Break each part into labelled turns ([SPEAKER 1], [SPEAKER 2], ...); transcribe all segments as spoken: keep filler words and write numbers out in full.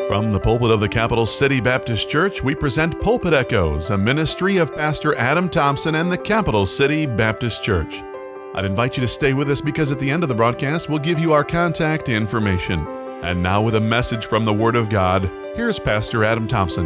[SPEAKER 1] From the pulpit of the Capital City Baptist Church, we present Pulpit Echoes, a ministry of Pastor Adam Thompson and the Capital City Baptist Church. I'd invite you to stay with us because at the end of the broadcast, we'll give you our contact information. And now with a message from the Word of God, here's Pastor Adam Thompson.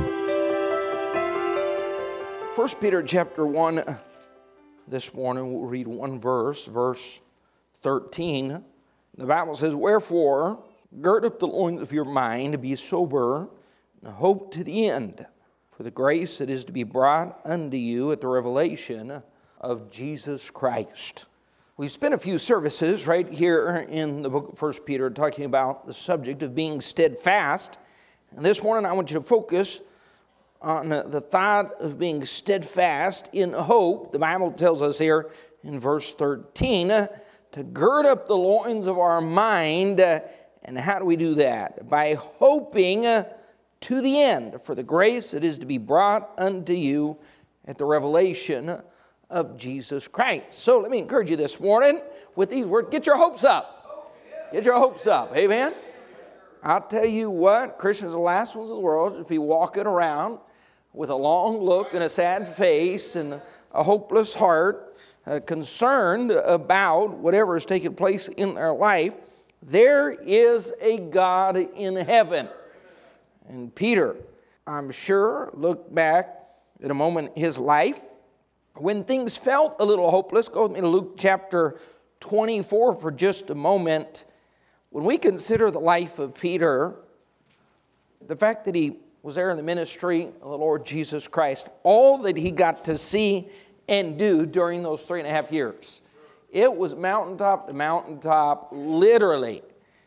[SPEAKER 2] First Peter chapter one, this morning we'll read one verse, verse thirteen. The Bible says, "Wherefore, gird up the loins of your mind, be sober, and hope to the end, for the grace that is to be brought unto you at the revelation of Jesus Christ." We've spent a few services right here in the book of First Peter talking about the subject of being steadfast. And this morning I want you to focus on the thought of being steadfast in hope. The Bible tells us here in verse thirteen to gird up the loins of our mind. And how do we do that? By hoping to the end for the grace that is to be brought unto you at the revelation of Jesus Christ. So let me encourage you this morning with these words. Get your hopes up. Get your hopes up. Amen? I'll tell you what, Christians are the last ones in the world to be walking around with a long look and a sad face and a hopeless heart, uh, concerned about whatever is taking place in their life. There is a God in heaven. And Peter, I'm sure, looked back at a moment in his life when things felt a little hopeless. Go with me to Luke chapter twenty-four for just a moment. When we consider the life of Peter, the fact that he was there in the ministry of the Lord Jesus Christ, all that he got to see and do during those three and a half years. It was mountaintop to mountaintop, literally.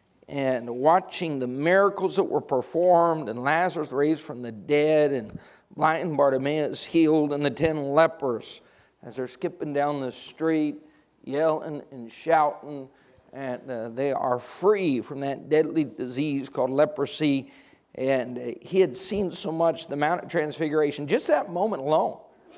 [SPEAKER 2] And watching the miracles that were performed, and Lazarus raised from the dead, and blind Bartimaeus healed, and the ten lepers, as they're skipping down the street, yelling and shouting, and uh, they are free from that deadly disease called leprosy. And uh, he had seen so much, the Mount of Transfiguration, just that moment alone.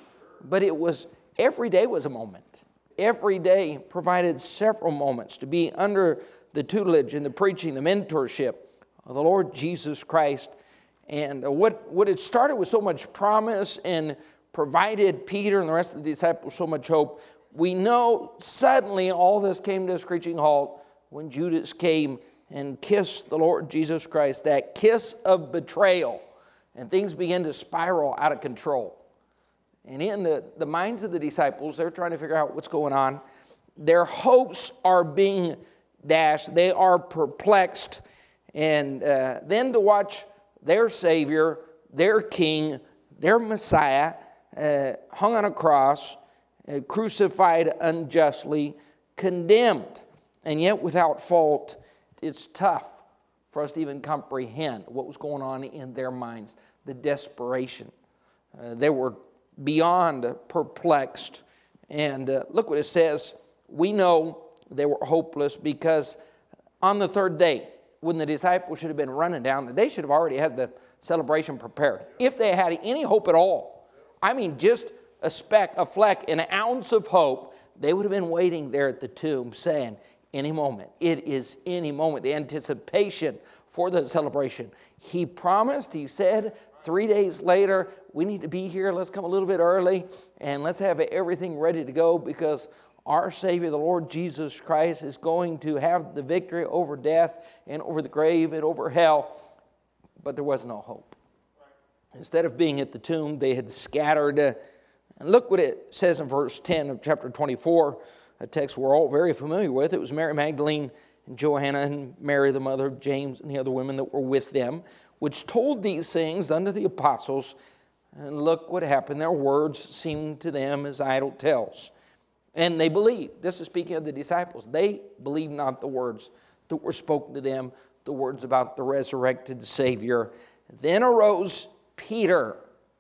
[SPEAKER 2] But it was, every day was a moment. Every day provided several moments to be under the tutelage and the preaching, the mentorship of the Lord Jesus Christ. And what, what had started with so much promise and provided Peter and the rest of the disciples so much hope, we know suddenly all this came to a screeching halt when Judas came and kissed the Lord Jesus Christ, that kiss of betrayal, and things began to spiral out of control. And in the, the minds of the disciples, they're trying to figure out what's going on. Their hopes are being dashed. They are perplexed. And uh, then to watch their Savior, their King, their Messiah, uh, hung on a cross, uh, crucified unjustly, condemned, and yet without fault, it's tough for us to even comprehend what was going on in their minds, the desperation. Uh, they were beyond perplexed. And uh, look what it says. We know they were hopeless because on the third day, when the disciples should have been running down, they should have already had the celebration prepared. If they had any hope at all, I mean just a speck, a fleck, an ounce of hope, they would have been waiting there at the tomb saying, any moment, it is any moment, the anticipation for the celebration. He promised, he said, three days later, we need to be here. Let's come a little bit early and let's have everything ready to go because our Savior, the Lord Jesus Christ, is going to have the victory over death and over the grave and over hell. But there was no hope. Instead of being at the tomb, they had scattered. And look what it says in verse ten of chapter twenty-four, a text we're all very familiar with. It was Mary Magdalene and Joanna and Mary, the mother of James, and the other women that were with them, which told these things unto the apostles. And look what happened. Their words seemed to them as idle tales. And they believed. This is speaking of the disciples. They believed not the words that were spoken to them, the words about the resurrected Savior. Then arose Peter,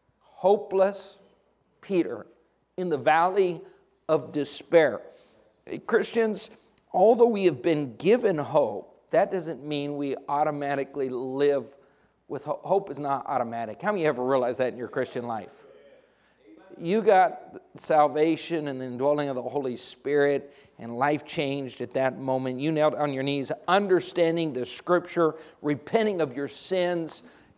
[SPEAKER 2] hopeless Peter, in the valley of despair. Christians, although we have been given hope, that doesn't mean we automatically live with hope. Hope is not automatic. How many of you ever realize that in your Christian life? You got salvation and the indwelling of the Holy Spirit, and life changed at that moment. You knelt on your knees, understanding the Scripture, repenting of your sins,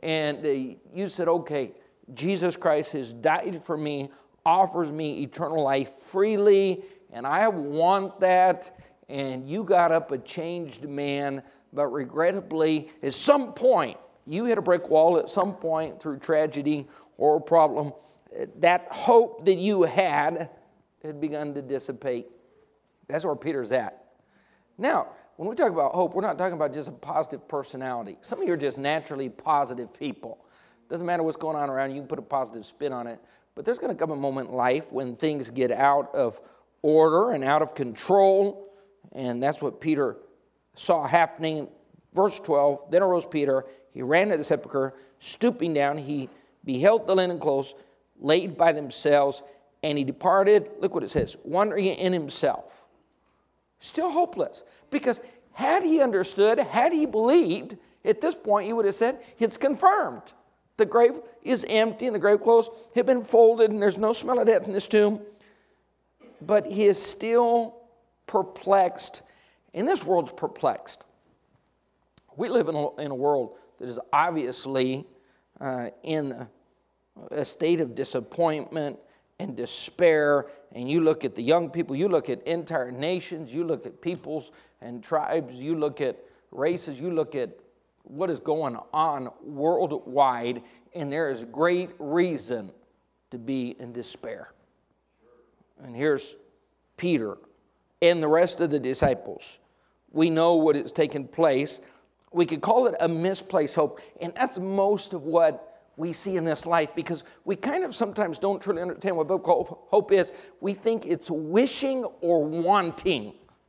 [SPEAKER 2] and uh, you said, okay, Jesus Christ has died for me, offers me eternal life freely, and I want that, and you got up a changed man, but regrettably, at some point, you hit a brick wall at some point through tragedy or a problem. That hope that you had had begun to dissipate. That's where Peter's at. Now, when we talk about hope, we're not talking about just a positive personality. Some of you are just naturally positive people. Doesn't matter what's going on around you, you can put a positive spin on it. But there's going to come a moment in life when things get out of order and out of control, and that's what Peter saw happening. Verse twelve, then arose Peter, he ran to the sepulchre, stooping down, he beheld the linen clothes laid by themselves, and he departed, look what it says, wondering in himself. Still hopeless, because had he understood, had he believed, at this point he would have said, it's confirmed. The grave is empty and the grave clothes have been folded and there's no smell of death in this tomb. But he is still perplexed, and this world's perplexed. We live in a, in a world that is obviously uh, in a state of disappointment and despair, and you look at the young people, you look at entire nations, you look at peoples and tribes, you look at races, you look at what is going on worldwide, and there is great reason to be in despair. And here's Peter and the rest of the disciples. We know what has taken place. We could call it a misplaced hope, and that's most of what we see in this life, because we kind of sometimes don't truly understand what biblical hope is. We think it's wishing or wanting.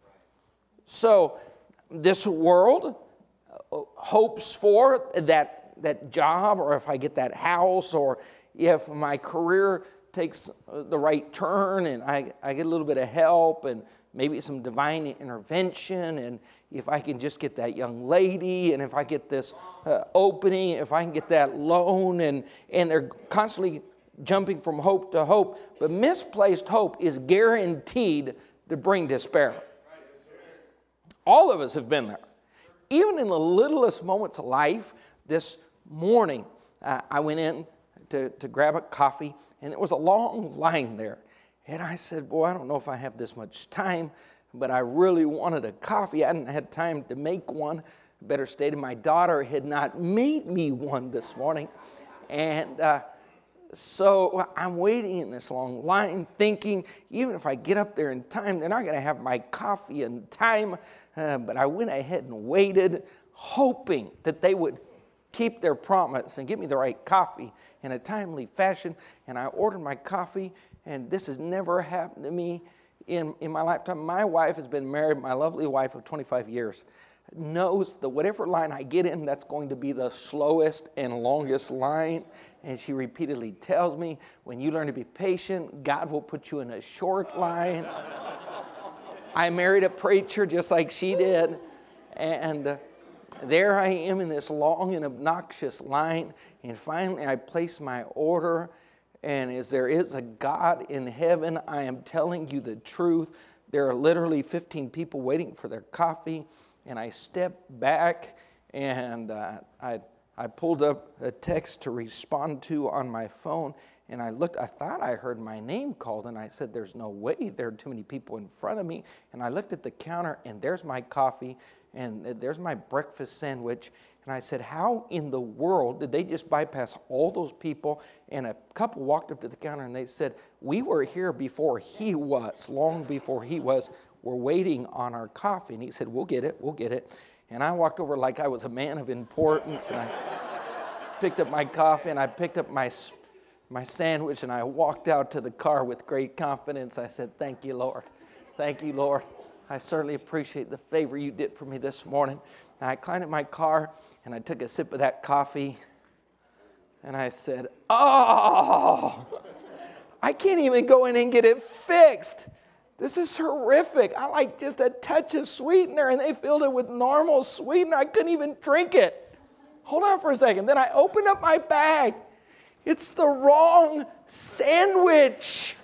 [SPEAKER 2] So this world hopes for that, that job, or if I get that house, or if my career takes the right turn and I, I get a little bit of help and maybe some divine intervention, and if I can just get that young lady, and if I get this uh, opening, if I can get that loan, and, and they're constantly jumping from hope to hope. But misplaced hope is guaranteed to bring despair. All of us have been there. Even in the littlest moments of life. This morning, uh, I went in to, to grab a coffee, and there was a long line there. And I said, boy, I don't know if I have this much time, but I really wanted a coffee. I hadn't had time to make one. Better stated, my daughter had not made me one this morning. And uh, so I'm waiting in this long line thinking, even if I get up there in time, they're not going to have my coffee in time. Uh, but I went ahead and waited, hoping that they would keep their promise and give me the right coffee in a timely fashion. And I ordered my coffee, and this has never happened to me in, in my lifetime. My wife has been married, my lovely wife of twenty-five years, knows that whatever line I get in, that's going to be the slowest and longest line. And she repeatedly tells me, when you learn to be patient, God will put you in a short line. I married a preacher just like she did, and uh, there I am in this long and obnoxious line, and finally I place my order, and as there is a God in heaven, I am telling you the truth. There are literally fifteen people waiting for their coffee, and I stepped back, and uh, I, I pulled up a text to respond to on my phone, and I looked, I thought I heard my name called, and I said, there's no way, there are too many people in front of me. And I looked at the counter, and there's my coffee, and there's my breakfast sandwich. And I said, how in the world did they just bypass all those people? And a couple walked up to the counter, and they said, we were here before he was, long before he was. We're waiting on our coffee. And he said, we'll get it, we'll get it. And I walked over like I was a man of importance, and I picked up my coffee, and I picked up my my sandwich, and I walked out to the car with great confidence. I said, thank you, Lord. Thank you, Lord. I certainly appreciate the favor you did for me this morning. And I climbed in my car, and I took a sip of that coffee, and I said, oh, I can't even go in and get it fixed. This is horrific. I like just a touch of sweetener, and they filled it with normal sweetener. I couldn't even drink it. Hold on for a second. Then I opened up my bag. It's the wrong sandwich.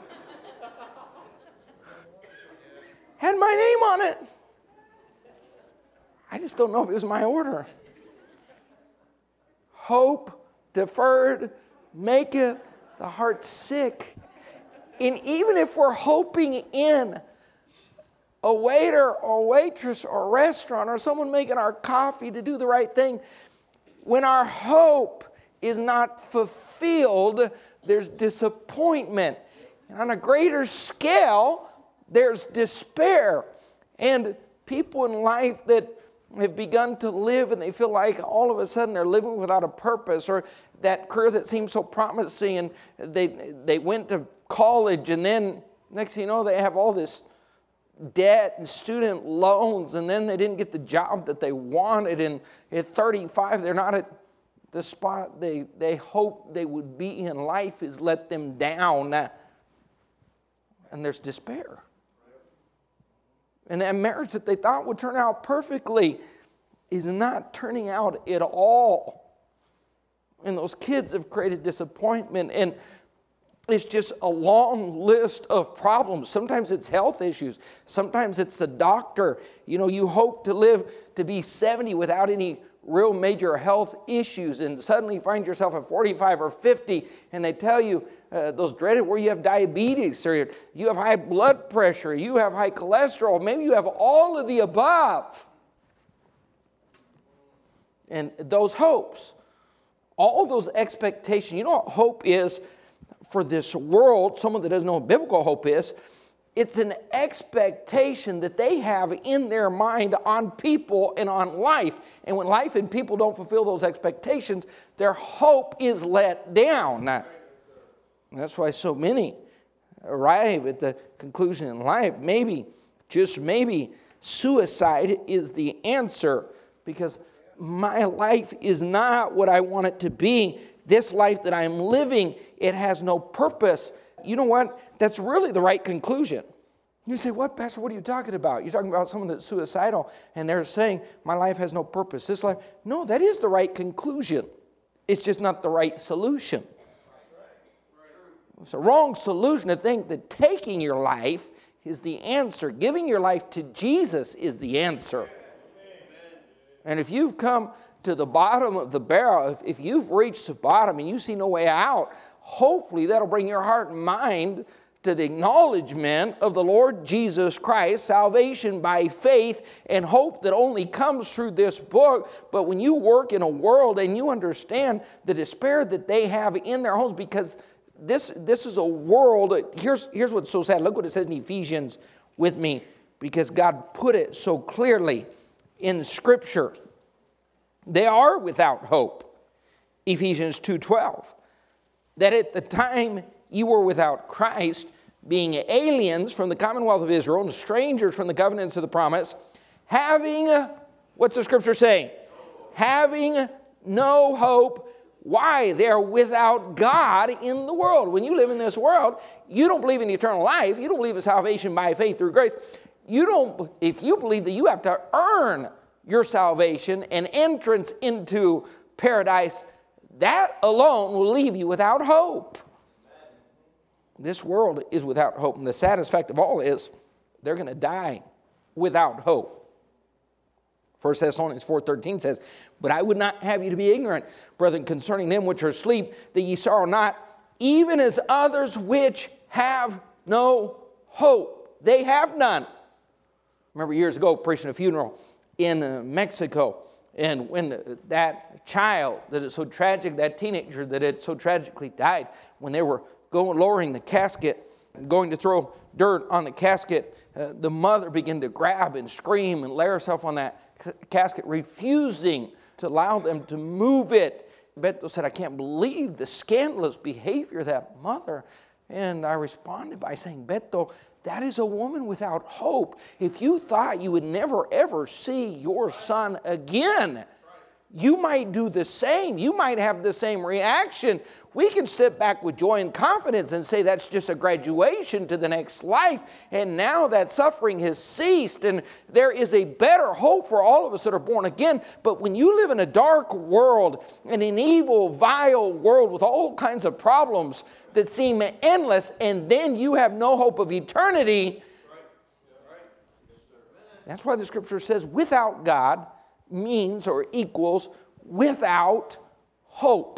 [SPEAKER 2] Had my name on it. I just don't know if it was my order. hope deferred maketh the heart sick. And even if we're hoping in a waiter or waitress or restaurant or someone making our coffee to do the right thing, when our hope is not fulfilled, there's disappointment. And on a greater scale, there's despair. And people in life that have begun to live and they feel like all of a sudden they're living without a purpose, or that career that seems so promising, and they they went to college and then next thing you know they have all this debt and student loans, and then they didn't get the job that they wanted, and at thirty-five they're not at the spot they, they hoped they would be in. Life has let them down, and there's despair. And that marriage that they thought would turn out perfectly is not turning out at all. And those kids have created disappointment, and it's just a long list of problems. Sometimes it's health issues. Sometimes it's the doctor. You know, you hope to live to be seventy without any real major health issues, and suddenly you find yourself at forty-five or fifty, and they tell you uh, those dreaded where you have diabetes, or you have high blood pressure, you have high cholesterol, maybe you have all of the above. And those hopes, all those expectations, you know what hope is for this world? Someone that doesn't know what biblical hope is, it's an expectation that they have in their mind on people and on life. And when life and people don't fulfill those expectations, their hope is let down. Now, that's why so many arrive at the conclusion in life, maybe, just maybe, suicide is the answer, because my life is not what I want it to be. This life that I'm living, it has no purpose. You know what? That's really the right conclusion. You say, what, Pastor, what are you talking about? You're talking about someone that's suicidal, and they're saying, my life has no purpose. This life, no, that is the right conclusion. It's just not the right solution. It's a wrong solution to think that taking your life is the answer. Giving your life to Jesus is the answer. And if you've come to the bottom of the barrel, if, if you've reached the bottom and you see no way out, hopefully that'll bring your heart and mind to the acknowledgement of the Lord Jesus Christ, salvation by faith, and hope that only comes through this book. But when you work in a world and you understand the despair that they have in their homes, because this, this is a world, here's, here's what's so sad. Look what it says in Ephesians with me, because God put it so clearly in Scripture. They are without hope. Ephesians two twelve. That at the time you were without Christ, being aliens from the commonwealth of Israel and strangers from the covenants of the promise, having, what's the Scripture saying? Having no hope. Why? They're without God in the world. When you live in this world, you don't believe in eternal life. You don't believe in salvation by faith through grace. You don't, if you believe that you have to earn your salvation and entrance into paradise, that alone will leave you without hope. This world is without hope. And the saddest fact of all is they're going to die without hope. First Thessalonians four thirteen says, but I would not have you to be ignorant, brethren, concerning them which are asleep, that ye sorrow not, even as others which have no hope. They have none. I remember years ago preaching a funeral in uh, Mexico, and when uh, that child that is so tragic, that teenager that had so tragically died, when they were going lowering the casket, going to throw dirt on the casket, uh, the mother began to grab and scream and lay herself on that c- casket, refusing to allow them to move it. Beto said, I can't believe the scandalous behavior of that mother. And I responded by saying, Beto, that is a woman without hope. If you thought you would never, ever see your son again, you might do the same. You might have the same reaction. We can step back with joy and confidence and say that's just a graduation to the next life. And now that suffering has ceased and there is a better hope for all of us that are born again. But when you live in a dark world, in an evil, vile world with all kinds of problems that seem endless, and then you have no hope of eternity, that's why the Scripture says without God means or equals without hope.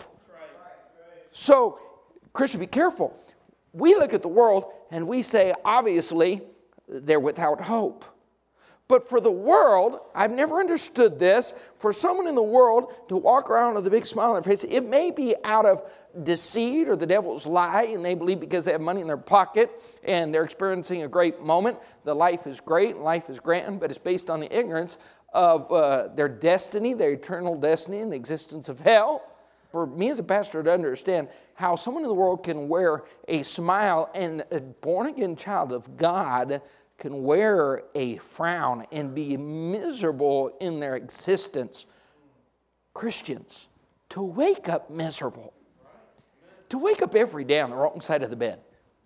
[SPEAKER 2] So, Christian, be careful. We look at the world and we say, obviously, they're without hope. But for the world, I've never understood this, for someone in the world to walk around with a big smile on their face, it may be out of deceit or the devil's lie, and they believe because they have money in their pocket and they're experiencing a great moment, the life is great and life is grand, but it's based on the ignorance of uh, their destiny, their eternal destiny, and the existence of hell. For me as a pastor to understand how someone in the world can wear a smile and a born-again child of God can wear a frown and be miserable in their existence. Christians, to wake up miserable, to wake up every day on the wrong side of the bed,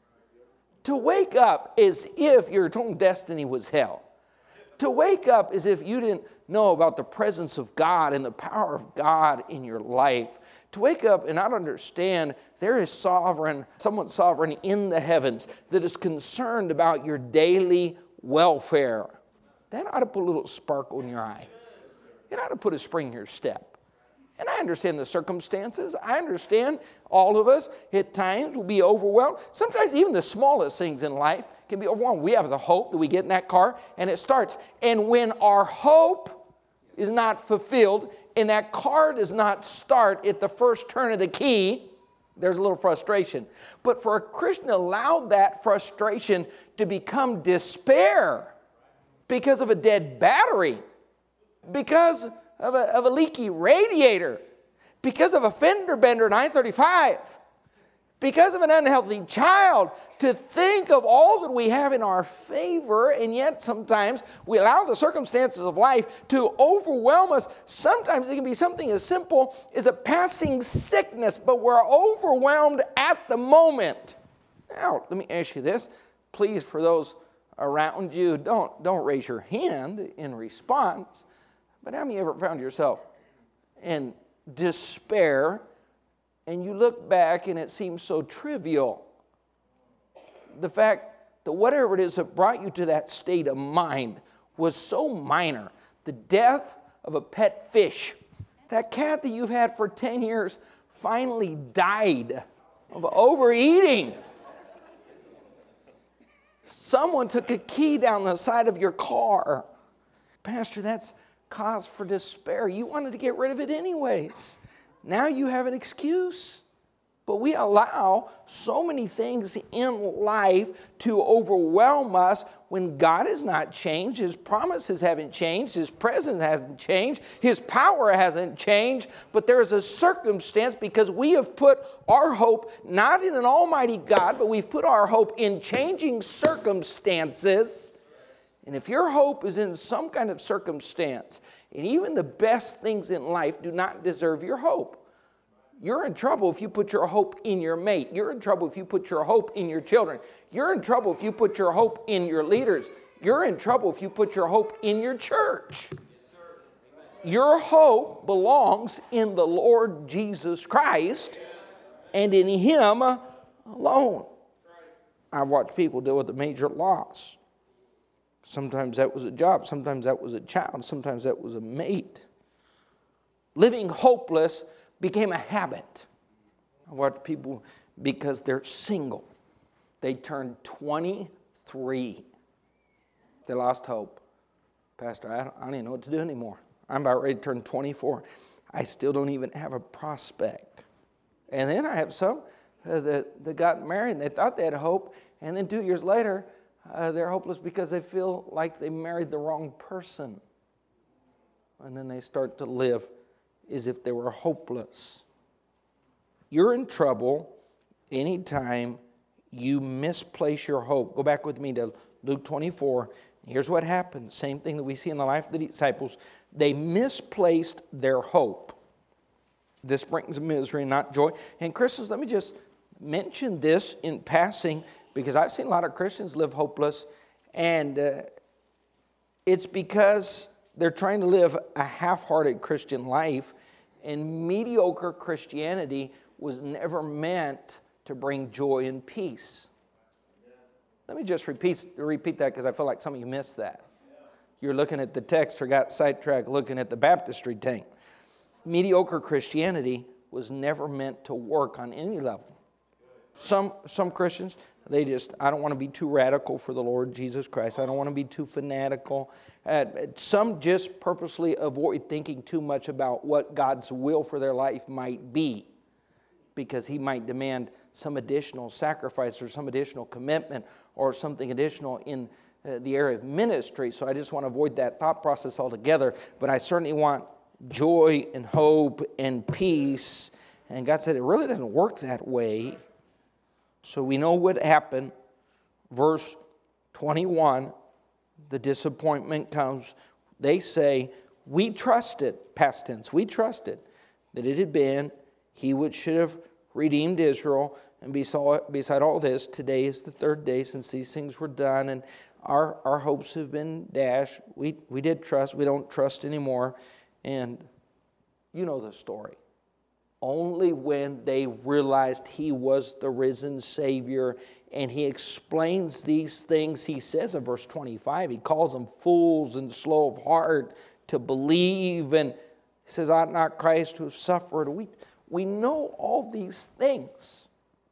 [SPEAKER 2] to wake up as if your eternal destiny was hell, to wake up as if you didn't know about the presence of God and the power of God in your life, to wake up and not understand there is sovereign, someone sovereign in the heavens that is concerned about your daily welfare. That ought to put a little sparkle in your eye. It ought to put a spring in your step. And I understand the circumstances. I understand all of us at times will be overwhelmed. Sometimes even the smallest things in life can be overwhelmed. We have the hope that we get in that car and it starts. And when our hope is not fulfilled and that car does not start at the first turn of the key, there's a little frustration. But for a Christian to allow that frustration to become despair because of a dead battery, because of a, of a leaky radiator, because of a fender bender at I thirty-five, because of an unhealthy child, to think of all that we have in our favor, and yet sometimes we allow the circumstances of life to overwhelm us. Sometimes it can be something as simple as a passing sickness, but we're overwhelmed at the moment. Now, let me ask you this. Please, for those around you, don't, don't raise your hand in response. But how many ever found yourself in despair and you look back and it seems so trivial? The fact that whatever it is that brought you to that state of mind was so minor. The death of a pet fish. That cat that you've had for ten years finally died of overeating. Someone took a key down the side of your car. Pastor, that's cause for despair. You wanted to get rid of it anyways. Now you have an excuse. But we allow so many things in life to overwhelm us when God has not changed. His promises haven't changed. His presence hasn't changed. His power hasn't changed. But there is a circumstance because we have put our hope not in an almighty God, but we've put our hope in changing circumstances. And if your hope is in some kind of circumstance, and even the best things in life do not deserve your hope, you're in trouble if you put your hope in your mate. You're in trouble if you put your hope in your children. You're in trouble if you put your hope in your leaders. You're in trouble if you put your hope in your church. Your hope belongs in the Lord Jesus Christ and in Him alone. I've watched people deal with a major loss. Sometimes that was a job. Sometimes that was a child. Sometimes that was a mate. Living hopeless became a habit. I watch people, because they're single, they turned twenty-three. They lost hope. Pastor, I don't, I don't even know what to do anymore. I'm about ready to turn twenty-four. I still don't even have a prospect. And then I have some uh, that, that got married and they thought they had hope, and then two years later, uh, they're hopeless because they feel like they married the wrong person. And then they start to live as if they were hopeless. You're in trouble anytime you misplace your hope. Go back with me to Luke twenty-four. Here's what happened. Same thing that we see in the life of the disciples. They misplaced their hope. This brings misery, not joy. And Christians, let me just mention this in passing, because I've seen a lot of Christians live hopeless, and uh, it's because they're trying to live a half-hearted Christian life, and mediocre Christianity was never meant to bring joy and peace. Let me just repeat, repeat that because I feel like some of you missed that. You're looking at the text or got sidetracked looking at the baptistry tank. Mediocre Christianity was never meant to work on any level. Some some Christians, they just, I don't want to be too radical for the Lord Jesus Christ. I don't want to be too fanatical. Uh, some just purposely avoid thinking too much about what God's will for their life might be, because He might demand some additional sacrifice or some additional commitment or something additional in uh, the area of ministry. So I just want to avoid that thought process altogether. But I certainly want joy and hope and peace. And God said it really doesn't work that way. So we know what happened. Verse twenty-one, the disappointment comes. They say, we trusted, past tense, we trusted that it had been He which should have redeemed Israel. And beside all this, today is the third day since these things were done. And our, our hopes have been dashed. We, we did trust. We don't trust anymore. And you know the story. Only when they realized He was the risen Savior, and He explains these things, He says in verse twenty-five, He calls them fools and slow of heart to believe, and He says, ought not Christ to have suffered? We, we know all these things,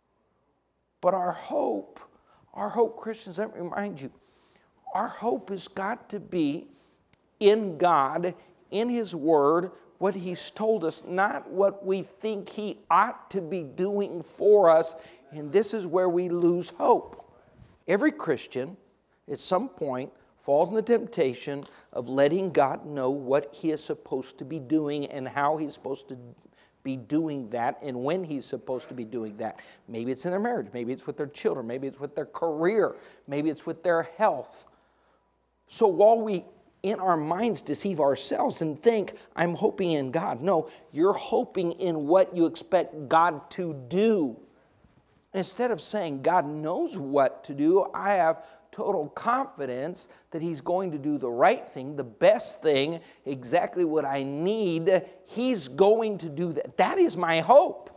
[SPEAKER 2] but our hope, our hope, Christians, let me remind you, our hope has got to be in God, in His Word, what He's told us, not what we think He ought to be doing for us. And this is where we lose hope. Every Christian, at some point, falls in the temptation of letting God know what He is supposed to be doing and how He's supposed to be doing that and when He's supposed to be doing that. Maybe it's in their marriage. Maybe it's with their children. Maybe it's with their career. Maybe it's with their health. So while we in our minds deceive ourselves and think, I'm hoping in God. No, you're hoping in what you expect God to do. Instead of saying, God knows what to do, I have total confidence that He's going to do the right thing, the best thing, exactly what I need. He's going to do that. That is my hope.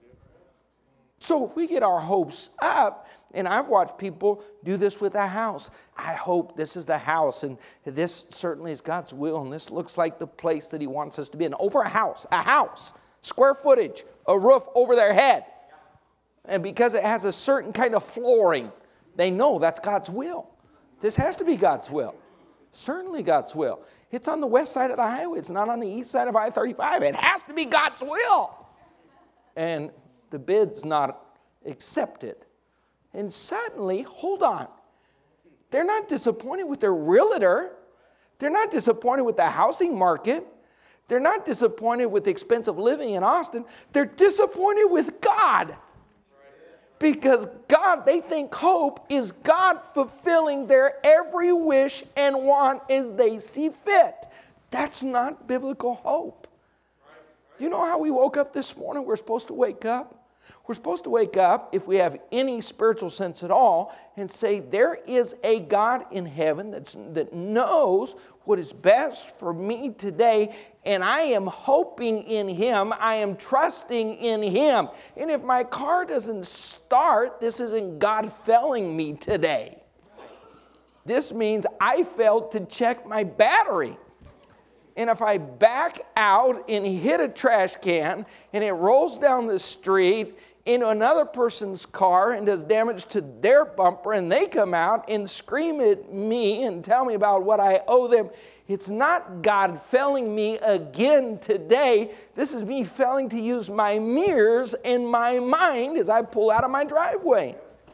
[SPEAKER 2] So if we get our hopes up, and I've watched people do this with a house. I hope this is the house, and this certainly is God's will, and this looks like the place that He wants us to be in. Over a house, a house, square footage, a roof over their head. And because it has a certain kind of flooring, they know that's God's will. This has to be God's will. Certainly God's will. It's on the west side of the highway. It's not on the east side of I thirty-five. It has to be God's will. And the bid's not accepted. And suddenly, hold on, they're not disappointed with their realtor. They're not disappointed with the housing market. They're not disappointed with the expensive living in Austin. They're disappointed with God. Because God, they think hope is God fulfilling their every wish and want as they see fit. That's not biblical hope. Do you know how we woke up this morning? We're supposed to wake up. We're supposed to wake up, if we have any spiritual sense at all, and say there is a God in heaven that's, that knows what is best for me today, and I am hoping in Him. I am trusting in Him. And if my car doesn't start, this isn't God failing me today. This means I failed to check my battery. And if I back out and hit a trash can and it rolls down the street into another person's car and does damage to their bumper, and they come out and scream at me and tell me about what I owe them, it's not God failing me again today. This is me failing to use my mirrors and my mind as I pull out of my driveway.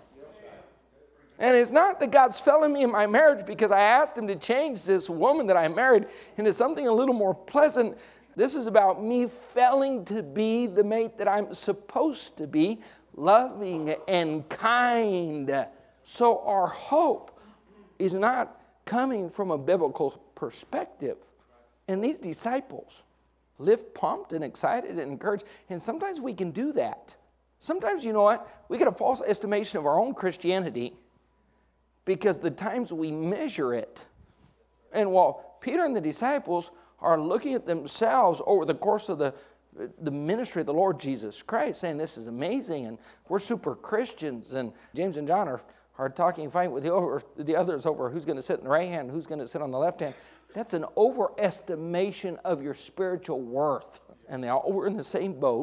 [SPEAKER 2] And it's not that God's failing me in my marriage because I asked Him to change this woman that I married into something a little more pleasant. This is about me failing to be the mate that I'm supposed to be, loving and kind. So our hope is not coming from a biblical perspective. And these disciples live pumped and excited and encouraged. And sometimes we can do that. Sometimes, you know what? We get a false estimation of our own Christianity because the times we measure it. And while Peter and the disciples are looking at themselves over the course of the, the ministry of the Lord Jesus Christ, saying this is amazing and we're super Christians, and James and John are, are talking, fighting with the, over, the others over who's going to sit in the right hand, who's going to sit on the left hand. That's an overestimation of your spiritual worth. And they all were in the same boat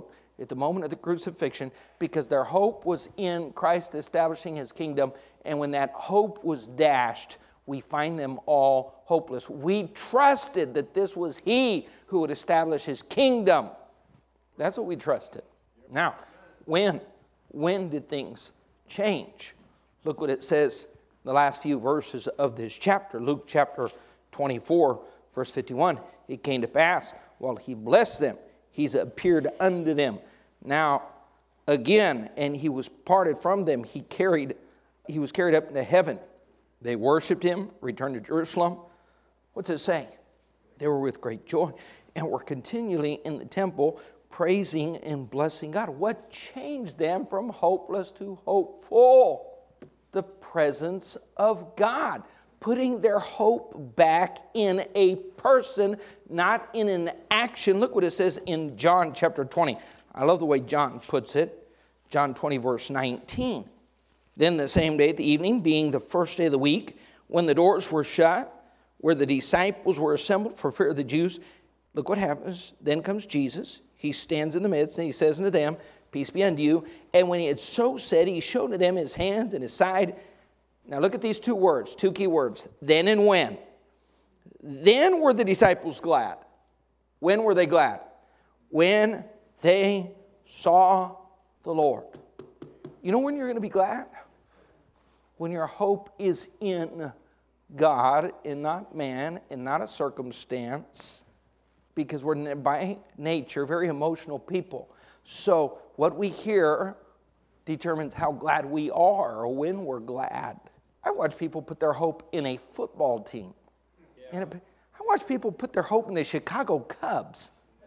[SPEAKER 2] at the moment of the crucifixion because their hope was in Christ establishing his kingdom. And when that hope was dashed, we find them all hopeless. We trusted that this was he who would establish his kingdom. That's what we trusted. Now, when? When did things change? Look what it says in the last few verses of this chapter. Luke chapter twenty-four, verse fifty-one. It came to pass, while he blessed them, he's appeared unto them. Now, again, and he was parted from them. He carried, he was carried up into heaven. They worshiped him, returned to Jerusalem. What's it say? They were with great joy and were continually in the temple praising and blessing God. What changed them from hopeless to hopeful? The presence of God. Putting their hope back in a person, not in an action. Look what it says in John chapter twenty. I love the way John puts it. John twenty, verse nineteen. Then the same day at the evening, being the first day of the week, when the doors were shut, where the disciples were assembled for fear of the Jews, look what happens. Then comes Jesus. He stands in the midst and he says unto them, peace be unto you. And when he had so said, he showed to them his hands and his side. Now look at these two words, two key words. Then and when. Then were the disciples glad. When were they glad? When they saw the Lord. You know when you're going to be glad? When your hope is in God and not man and not a circumstance. Because we're by nature very emotional people. So what we hear determines how glad we are or when we're glad. I watch people put their hope in a football team. Yeah. And I watch people put their hope in the Chicago Cubs.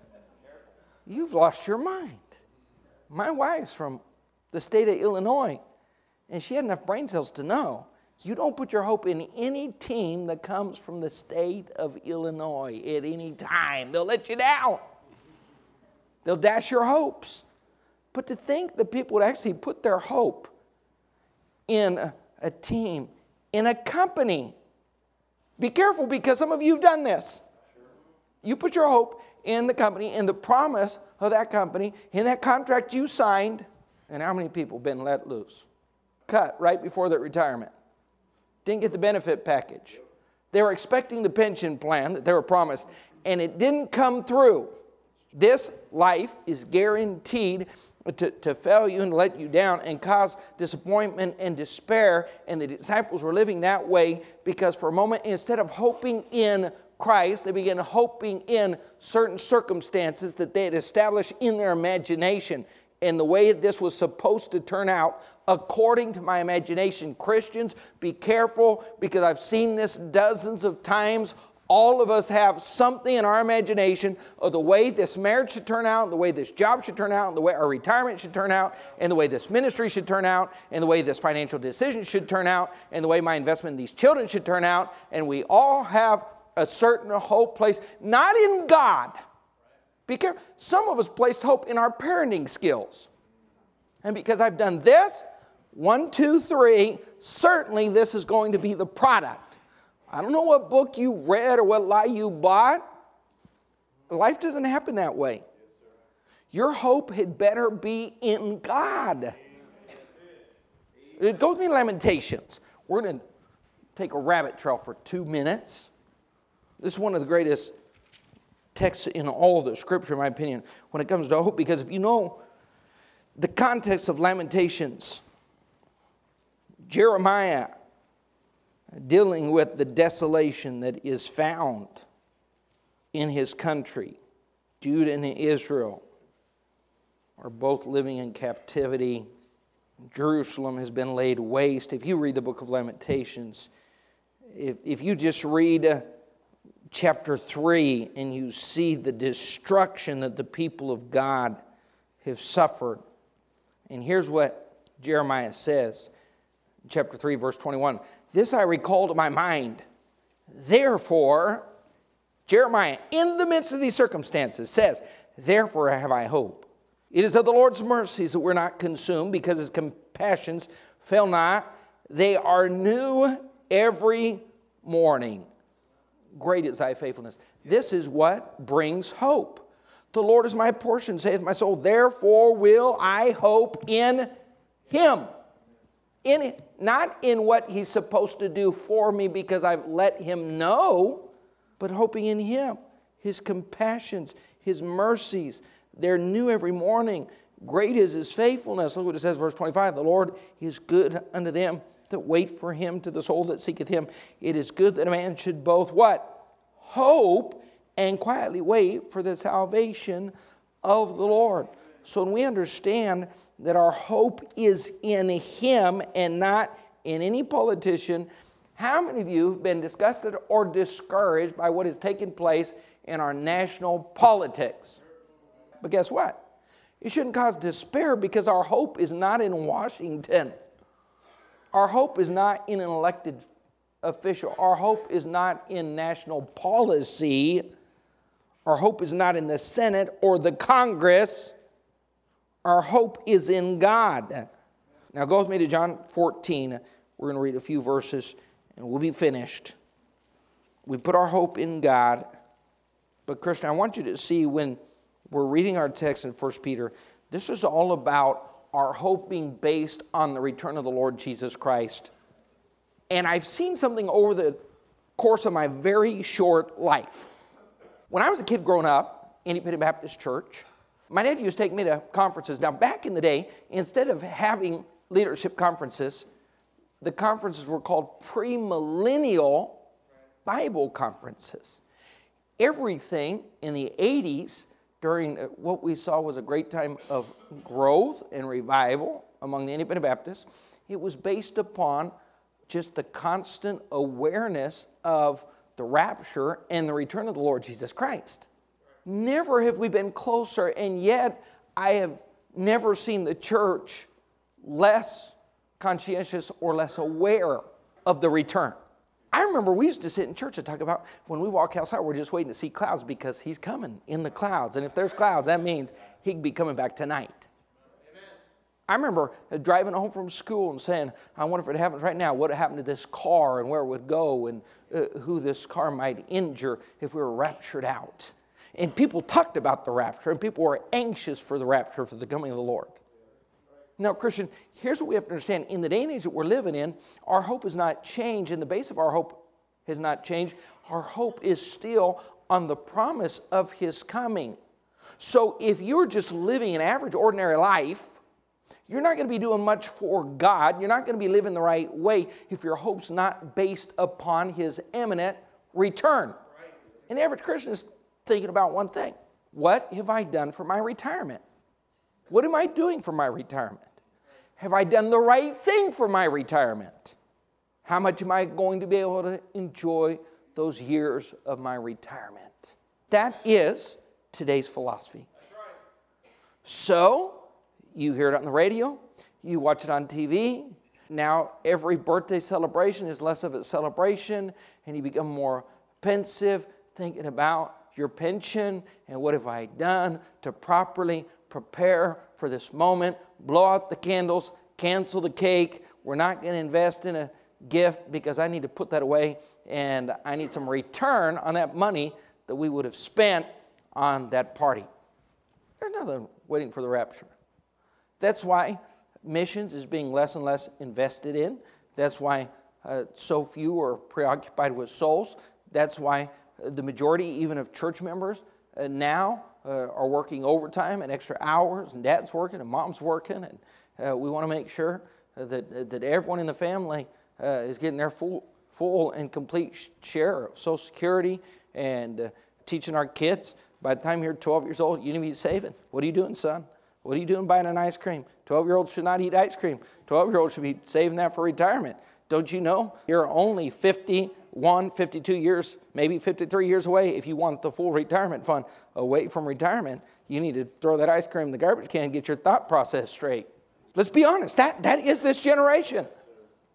[SPEAKER 2] You've lost your mind. My wife's from the state of Illinois, and she had enough brain cells to know you don't put your hope in any team that comes from the state of Illinois at any time. They'll let you down. They'll dash your hopes. But to think that people would actually put their hope in a, a team, in a company. Be careful, because some of you have done this. You put your hope in the company, in the promise of that company, in that contract you signed. And how many people have been let loose? Cut right before their retirement. Didn't get the benefit package. They were expecting the pension plan that they were promised, and it didn't come through. This life is guaranteed to, to fail you and let you down and cause disappointment and despair. And the disciples were living that way because for a moment, instead of hoping in Christ, they began hoping in certain circumstances that they had established in their imagination. And the way this was supposed to turn out, according to my imagination. Christians, be careful, because I've seen this dozens of times. All of us have something in our imagination of the way this marriage should turn out, the way this job should turn out, the way our retirement should turn out, and the way this ministry should turn out, and the way this financial decision should turn out, and the way my investment in these children should turn out. And we all have a certain hope placed, not in God. Be careful. Some of us placed hope in our parenting skills. And because I've done this, one, two, three, certainly this is going to be the product. I don't know what book you read or what lie you bought. Life doesn't happen that way. Your hope had better be in God. It goes to Lamentations. We're going to take a rabbit trail for two minutes. This is one of the greatest texts in all of the Scripture, in my opinion, when it comes to hope. Because if you know the context of Lamentations, Jeremiah dealing with the desolation that is found in his country. Judah and Israel are both living in captivity. Jerusalem has been laid waste. If you read the book of Lamentations, if, if you just read uh, chapter three and you see the destruction that the people of God have suffered. And here's what Jeremiah says, chapter three, verse twenty-one. This I recall to my mind. Therefore, Jeremiah, in the midst of these circumstances, says, therefore have I hope. It is of the Lord's mercies that we're not consumed, because his compassions fail not. They are new every morning. Great is thy faithfulness. This is what brings hope. The Lord is my portion, saith my soul. Therefore will I hope in him. In it, not in what he's supposed to do for me because I've let him know, but hoping in him. His compassions, his mercies, they're new every morning. Great is his faithfulness. Look what it says, verse twenty-five. The Lord is good unto them that wait for him, to the soul that seeketh him. It is good that a man should both what? Hope and quietly wait for the salvation of the Lord. So when we understand that our hope is in him and not in any politician, how many of you have been disgusted or discouraged by what has taken place in our national politics? But guess what? It shouldn't cause despair because our hope is not in Washington. Our hope is not in an elected official. Our hope is not in national policy. Our hope is not in the Senate or the Congress. Our hope is in God. Now go with me to John fourteen. We're going to read a few verses and we'll be finished. We put our hope in God. But Christian, I want you to see when we're reading our text in First Peter, this is all about our hope being based on the return of the Lord Jesus Christ. And I've seen something over the course of my very short life. When I was a kid growing up, Independent Baptist Church, my dad used to take me to conferences. Now, back in the day, instead of having leadership conferences, the conferences were called premillennial Bible conferences. Everything in the eighties, during what we saw was a great time of growth and revival among the Independent Baptists, it was based upon just the constant awareness of the rapture and the return of the Lord Jesus Christ. Never have we been closer, and yet I have never seen the church less conscientious or less aware of the return. I remember we used to sit in church and talk about when we walk outside, we're just waiting to see clouds because he's coming in the clouds. And if there's clouds, that means he can be coming back tonight. Amen. I remember driving home from school and saying, I wonder if it happens right now, what would happen to this car and where it would go and uh, who this car might injure if we were raptured out. And people talked about the rapture, and people were anxious for the rapture, for the coming of the Lord. Now, Christian, here's what we have to understand. In the day and age that we're living in, our hope has not changed, and the base of our hope has not changed. Our hope is still on the promise of his coming. So if you're just living an average, ordinary life, you're not going to be doing much for God. You're not going to be living the right way if your hope's not based upon his imminent return. And the average Christian is thinking about one thing. What have I done for my retirement? What am I doing for my retirement? Have I done the right thing for my retirement? How much am I going to be able to enjoy those years of my retirement? That is today's philosophy. So, you hear it on the radio, you watch it on T V. Now, every birthday celebration is less of a celebration, and you become more pensive, thinking about your pension and what have I done to properly prepare for this moment, blow out the candles, cancel the cake. We're not going to invest in a gift because I need to put that away and I need some return on that money that we would have spent on that party. There's nothing waiting for the rapture. That's why missions is being less and less invested in. That's why uh, so few are preoccupied with souls. That's why the majority even of church members uh, now uh, are working overtime and extra hours, and dad's working and mom's working, and uh, we want to make sure that that everyone in the family uh, is getting their full full and complete share of Social Security, and uh, teaching our kids. By the time you're twelve years old, you need to be saving. What are you doing, son? What are you doing buying an ice cream? twelve-year-olds should not eat ice cream. twelve-year-olds should be saving that for retirement. Don't you know you're only fifty-one, fifty-two years, maybe fifty-three years away if you want the full retirement fund away from retirement? You need to throw that ice cream in the garbage can and get your thought process straight. Let's be honest, that, that is this generation.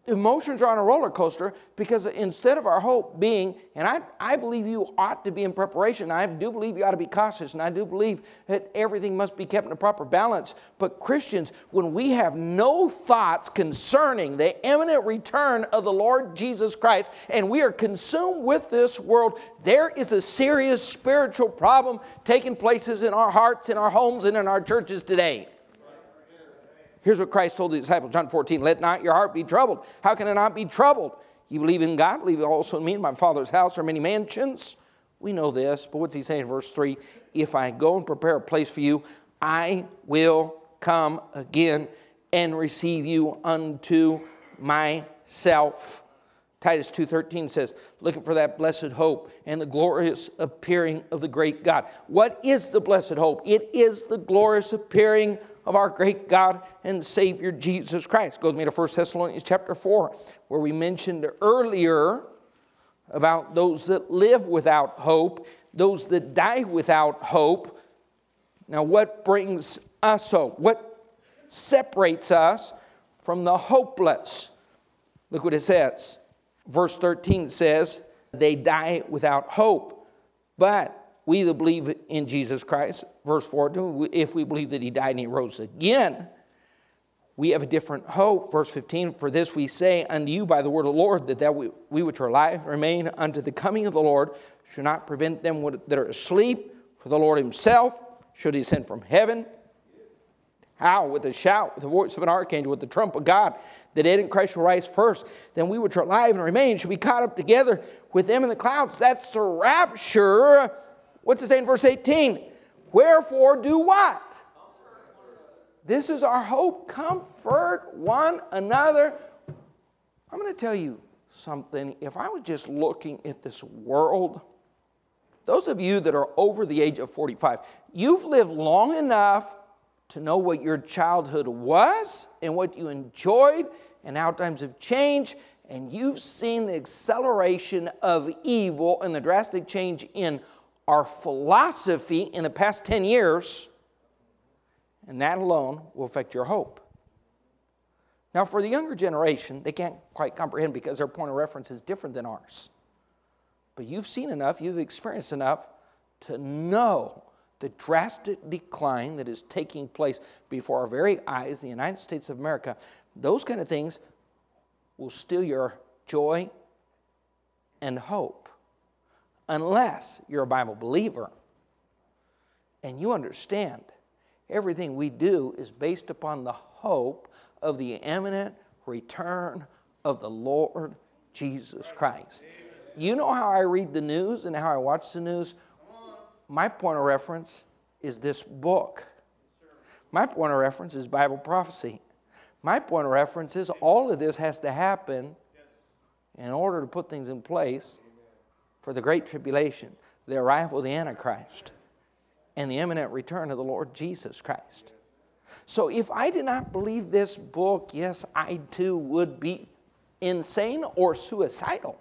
[SPEAKER 2] Emotions are on a roller coaster because instead of our hope being, and I, I believe you ought to be in preparation. I do believe you ought to be cautious, and I do believe that everything must be kept in a proper balance. But Christians, when we have no thoughts concerning the imminent return of the Lord Jesus Christ, and we are consumed with this world, there is a serious spiritual problem taking places in our hearts, in our homes, and in our churches today. Here's what Christ told the disciples, John fourteen, let not your heart be troubled. How can it not be troubled? You believe in God, believe also in me. In my Father's house are many mansions. We know this, but what's he saying in verse three? If I go and prepare a place for you, I will come again and receive you unto myself. Titus two thirteen says, looking for that blessed hope and the glorious appearing of the great God. What is the blessed hope? It is the glorious appearing of our great God and Savior Jesus Christ. Go with me to First Thessalonians chapter four, where we mentioned earlier about those that live without hope, those that die without hope. Now, what brings us hope? What separates us from the hopeless? Look what it says. Verse thirteen says, they die without hope. But we that believe in Jesus Christ, verse fourteen, if we believe that he died and he rose again, we have a different hope. Verse fifteen, for this we say unto you by the word of the Lord, that, that we, we which are alive remain unto the coming of the Lord, should not prevent them that are asleep. For the Lord himself, should he send from heaven, how? With a shout, with the voice of an archangel, with the trump of God, the dead in Christ shall rise first. Then we which are alive and remain shall be caught up together with them in the clouds. That's the rapture. What's it say in verse eighteen? Wherefore do what? This is our hope. Comfort one another. I'm going to tell you something. If I was just looking at this world, those of you that are over the age of forty-five, you've lived long enough to know what your childhood was and what you enjoyed and how times have changed. And you've seen the acceleration of evil and the drastic change in our philosophy in the past ten years. And that alone will affect your hope. Now, for the younger generation, they can't quite comprehend because their point of reference is different than ours. But you've seen enough, you've experienced enough to know the drastic decline that is taking place before our very eyes in the United States of America. Those kind of things will steal your joy and hope unless you're a Bible believer and you understand everything we do is based upon the hope of the imminent return of the Lord Jesus Christ. You know how I read the news and how I watch the news? My point of reference is this book. My point of reference is Bible prophecy. My point of reference is all of this has to happen in order to put things in place for the great tribulation, the arrival of the Antichrist, and the imminent return of the Lord Jesus Christ. So if I did not believe this book, yes, I too would be insane or suicidal.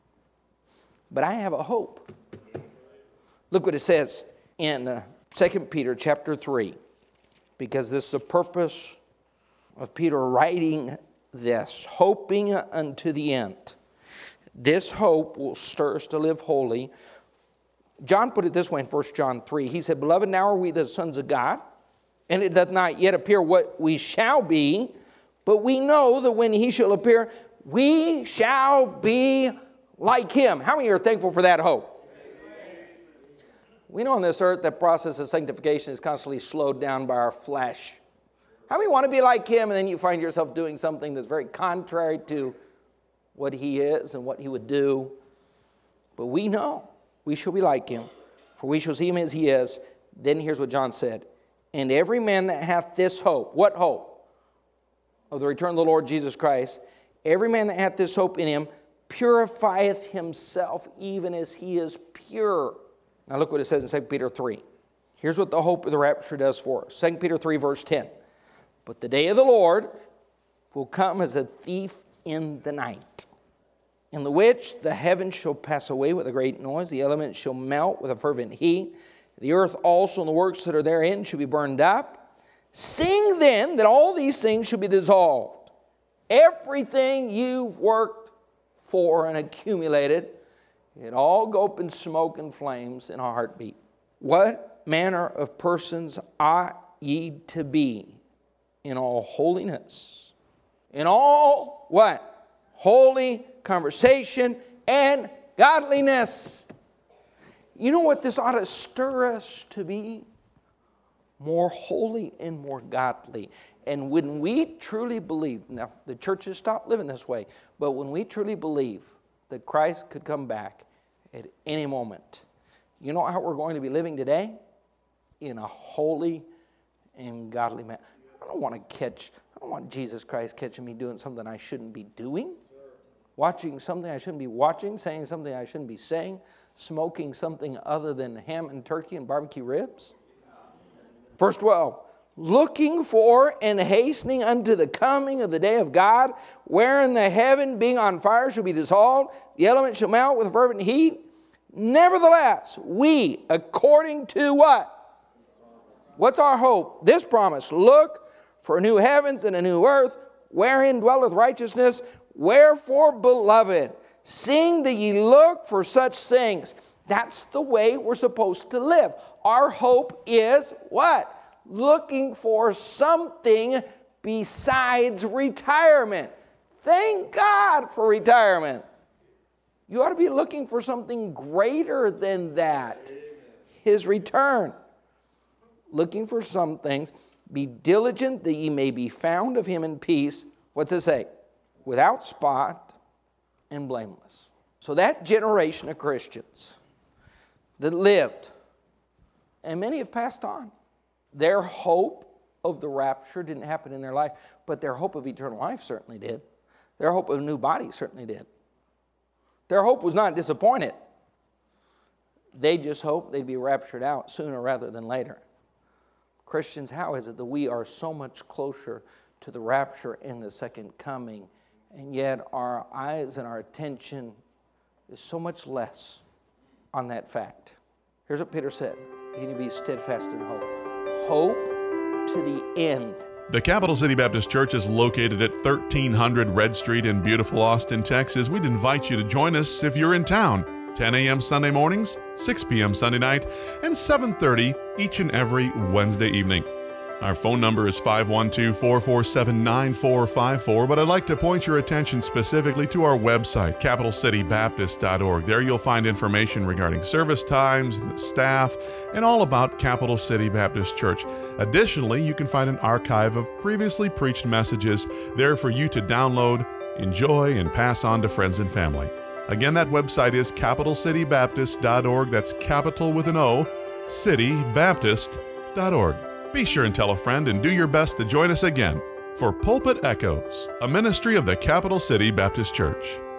[SPEAKER 2] But I have a hope. Look what it says in uh, Second Peter chapter three, because this is the purpose of Peter writing this, hoping unto the end. This hope will stir us to live holy. John put it this way in First John three. He said, beloved, now are we the sons of God, and it doth not yet appear what we shall be, but we know that when he shall appear, we shall be like him. How many are thankful for that hope? We know on this earth that process of sanctification is constantly slowed down by our flesh. How many want to be like him, and then you find yourself doing something that's very contrary to what he is and what he would do? But we know we shall be like him, for we shall see him as he is. Then here's what John said. And every man that hath this hope, what hope? Of the return of the Lord Jesus Christ. Every man that hath this hope in him purifieth himself even as he is pure. Now look what it says in Second Peter three. Here's what the hope of the rapture does for us. Second Peter three verse ten. But the day of the Lord will come as a thief in the night, in the which the heavens shall pass away with a great noise, the elements shall melt with a fervent heat, the earth also and the works that are therein shall be burned up. Seeing then that all these things shall be dissolved, Everything you've worked for and accumulated, it all go up in smoke and flames in a heartbeat. What manner of persons ought ye to be in all holiness, in all what? Holy conversation and godliness. You know what this ought to stir us to be? More holy and more godly. And when we truly believe, now the church has stopped living this way, but when we truly believe that Christ could come back at any moment, you know how we're going to be living today? In a holy and godly manner. I don't want to catch, I don't want Jesus Christ catching me doing something I shouldn't be doing, watching something I shouldn't be watching, saying something I shouldn't be saying, smoking something other than ham and turkey and barbecue ribs. Verse twelve, looking for and hastening unto the coming of the day of God, wherein the heaven being on fire shall be dissolved, the elements shall melt with fervent heat. Nevertheless, we, according to what? What's our hope? This promise, look for new heavens and a new earth, wherein dwelleth righteousness. Wherefore, beloved, seeing that ye look for such things, that's the way we're supposed to live. Our hope is what? Looking for something besides retirement. Thank God for retirement. You ought to be looking for something greater than that. His return. Looking for some things. Be diligent that ye may be found of him in peace. What's it say? Without spot and blameless. So that generation of Christians that lived, and many have passed on, their hope of the rapture didn't happen in their life, but their hope of eternal life certainly did. Their hope of a new body certainly did. Their hope was not disappointed. They just hoped they'd be raptured out sooner rather than later. Christians, how is it that we are so much closer to the rapture and the second coming, and yet our eyes and our attention is so much less on that fact? Here's what Peter said. You need to be steadfast in hope. Hope to the end.
[SPEAKER 1] The Capital City Baptist Church is located at thirteen hundred Red Street in beautiful Austin, Texas. We'd invite you to join us if you're in town. ten a.m. Sunday mornings, six p.m. Sunday night, and seven thirty each and every Wednesday evening. Our phone number is five one two, four four seven, nine four five four, but I'd like to point your attention specifically to our website, capital city baptist dot org. There you'll find information regarding service times, the staff, and all about Capital City Baptist Church. Additionally, you can find an archive of previously preached messages there for you to download, enjoy, and pass on to friends and family. Again, that website is capital city baptist dot org. That's capital with an O, city baptist dot org. Be sure and tell a friend and do your best to join us again for Pulpit Echoes, a ministry of the Capital City Baptist Church.